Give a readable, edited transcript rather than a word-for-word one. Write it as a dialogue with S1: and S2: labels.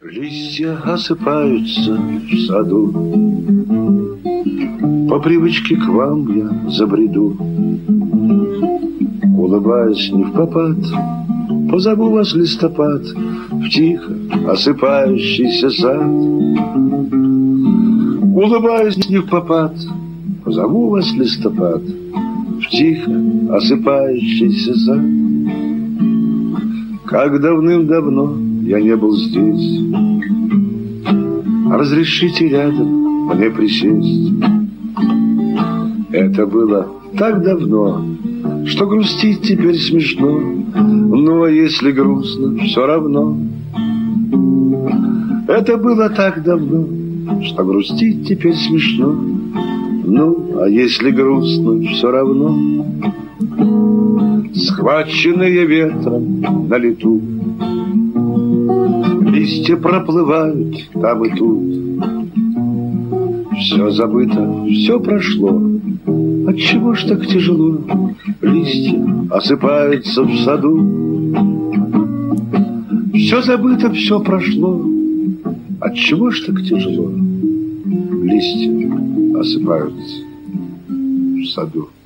S1: Листья осыпаются в саду, по привычке к вам я забреду, улыбаясь невпопад, позову вас, листопад, в тихо осыпающийся сад. Улыбаясь невпопад, позову вас, листопад, в тихо осыпающийся сад. Как давным-давно я не был здесь, разрешите рядом мне присесть. Это было так давно, что грустить теперь смешно. Ну, а если грустно, все равно. Это было так давно, что грустить теперь смешно. Ну, а если грустно, все равно. Схваченные ветром на лету, листья проплывают там и тут. Все забыто, все прошло. Отчего ж так тяжело? Листья осыпаются в саду. Все забыто, все прошло. Отчего ж так тяжело? Листья осыпаются в саду.